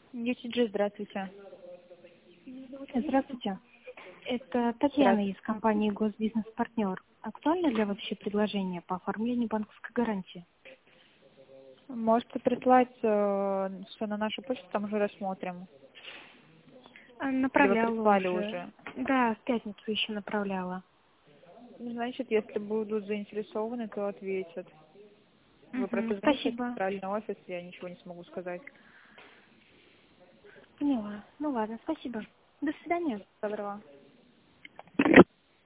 UTG, здравствуйте. Здравствуйте. Это Татьяна из компании «Госбизнес-партнер». Актуально ли вообще предложение по оформлению банковской гарантии? Можете прислать все на нашу почту, там уже рассмотрим. Или вы Направляла прислали уже. уже? Да, в пятницу еще направляла. Значит, если будут заинтересованы, то ответят. Вы просто звоните в Спасибо. центральный офис, я ничего не смогу сказать. Поняла. Ну ладно, спасибо. До свидания. Доброго.